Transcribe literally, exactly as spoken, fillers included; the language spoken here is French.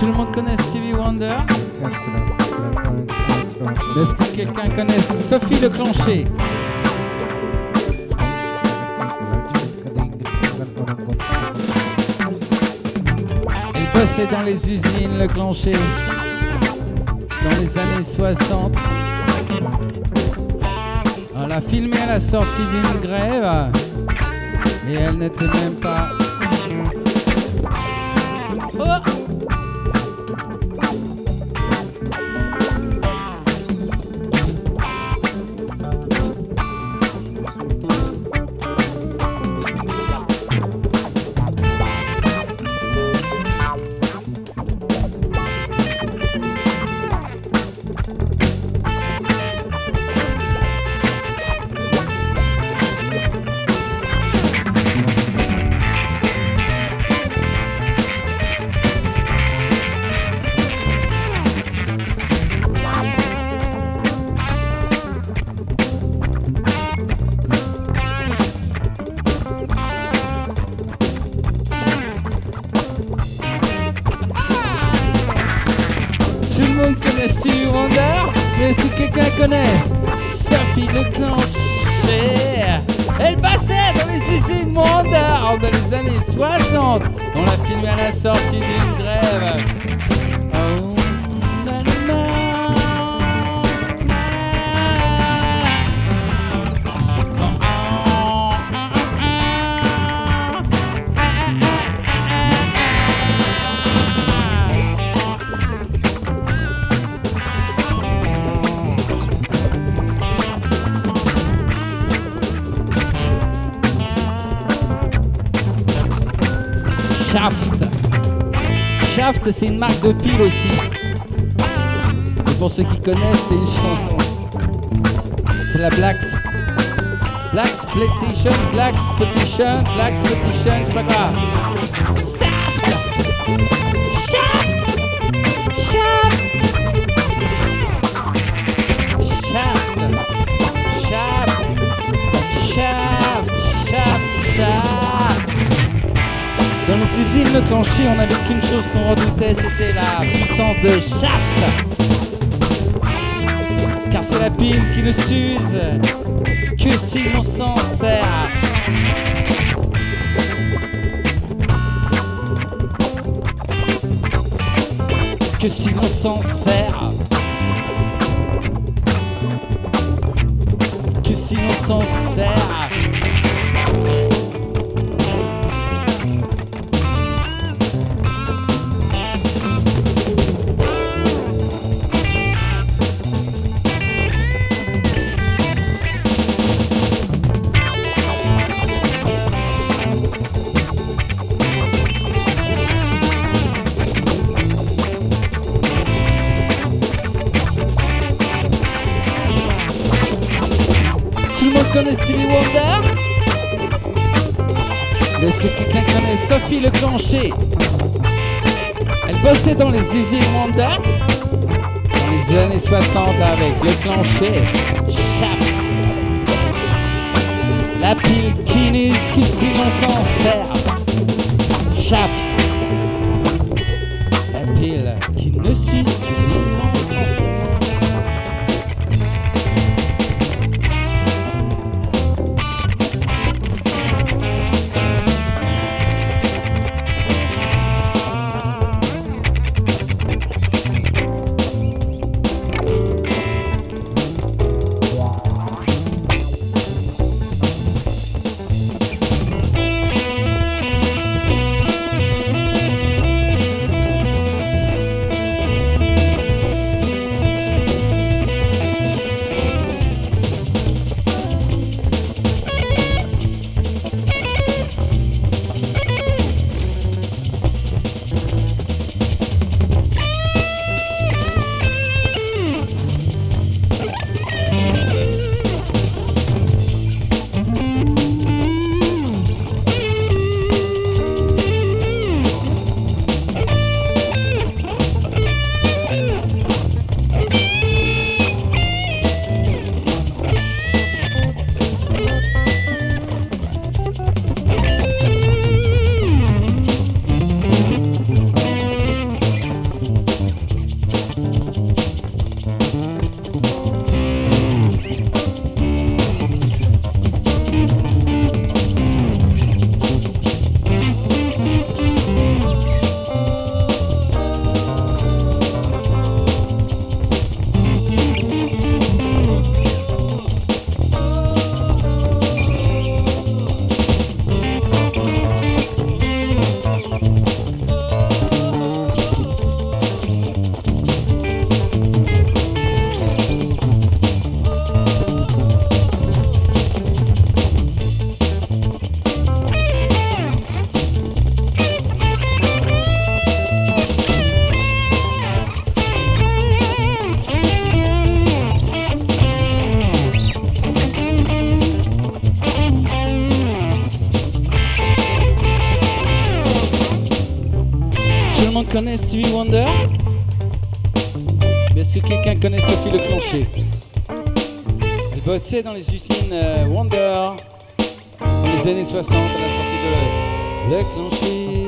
Tout le monde connaît Stevie Wonder. Est-ce que quelqu'un connaît Sophie Leclanché? Elle bossait dans les usines Leclanché dans les années soixante. On l'a filmée à la sortie d'une grève et elle n'était même pas... Oh! Stevie Wonder, mais est-ce que quelqu'un connaît Sophie Leclanché? Elle passait dans les usines Wonder dans les années soixante. On l'a filmée à la sortie d'une grève. Oh, na, na, na. Shaft. Shaft, c'est une marque de pile aussi. Et pour ceux qui connaissent, c'est une chanson. C'est la Black Black Exploitation, Black Exploitation, Black Exploitation, je sais pas quoi. Shaft. Shaft. Shaft. Shaft. Shaft. Shaft. Shaft. Shaft. Dans les usines Leclanché, on n'avait qu'une chose qu'on redoutait, c'était la puissance de Shaft. Car c'est la pile qui ne s'use que si l'on s'en sert. Que si l'on s'en sert. Que si l'on s'en sert. Connaît Stevie Wonder? Est-ce que quelqu'un connaît Sophie Leclanché? Elle bossait dans les usines Wonder dans les années soixante avec Leclanché. Shaft. La pile qui n'use que si l'on s'en sert. Shaft. La pile qui ne s'use que si l'on s'en sert. Tout le monde connaît Stevie Wonder? Mais est-ce que quelqu'un connaît Sophie Leclenché? Elle bossait dans les usines euh, Wonder dans les années soixante à la sortie de Leclenché.